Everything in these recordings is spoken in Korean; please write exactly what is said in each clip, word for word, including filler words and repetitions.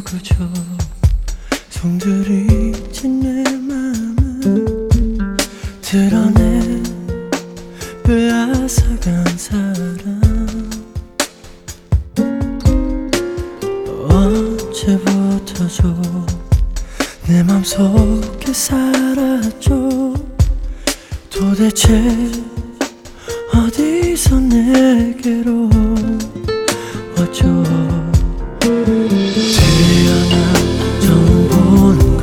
그저 송두리친 내 맘을 드러내 빼앗아간 사람 언제부터죠 내 맘속에 살았죠 도대체 어디서 내게로 왔죠 태어나 처음 보는 것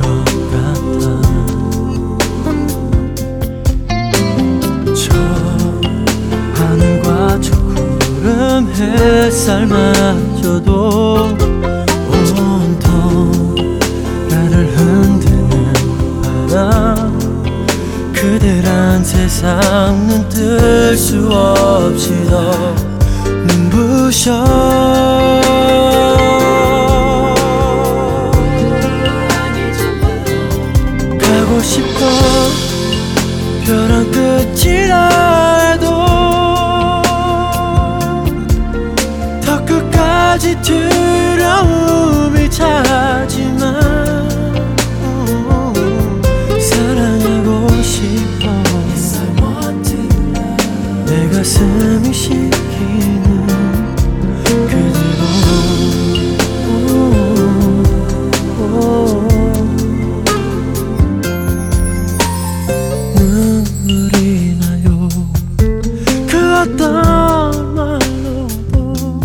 같아 저 하늘과 저 구름 햇살마저도 온통 나를 흔드는 바람 그대란 세상은 뜰 수 없이 더 눈부셔 가고 싶어 벼랑 끝이라 해도 더 끝까지 두려움이 차지만 사랑하고 싶어 내 가슴이 시키는 그대로 눈물이 나요 그 어떤 말로도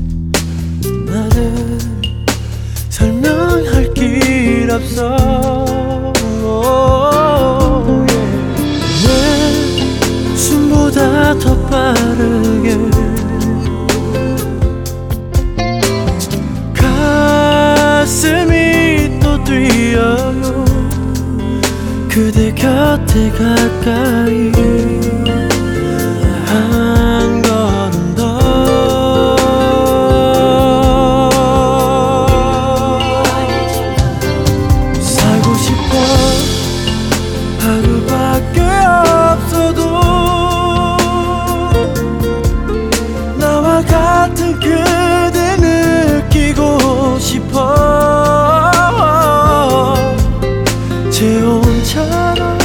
나를 설명할 길 없어 숨보다 더 빠르게 가슴이 또 뛰어요 그대 곁에 가까이 한 걸음 더 살고 싶어 하루밖에 없어도 같은 그대 느끼고 싶어 재혼처럼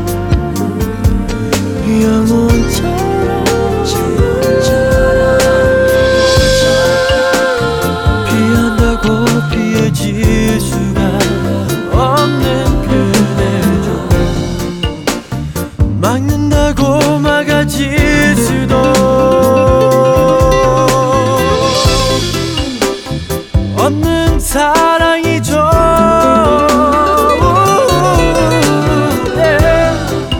영혼처럼 피한다고 피해질 수가 없는 그대죠 막는다고 막아질 수도 없는 사랑이죠 yeah.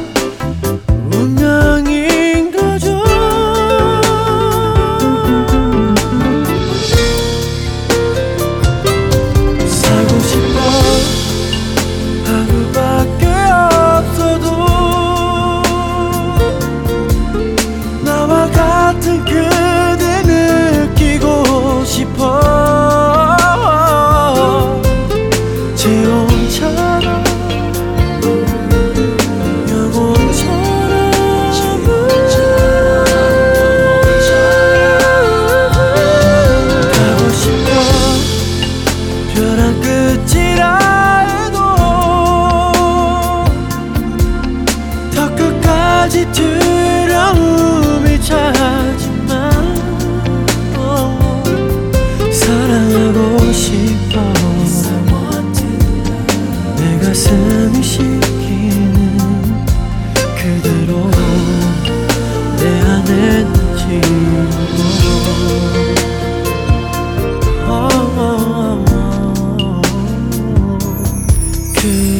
운명인 거죠 살고 싶어 하루밖에 없어도 나와 같은 그대 느끼고 싶어 재혼처럼 영혼처럼 가고 싶어 벼랑 끝이라 해도 더 끝까지 두려움이 차지만 사랑하고 싶어 내 가슴이 시키는 그대로 내 안에 지우고 그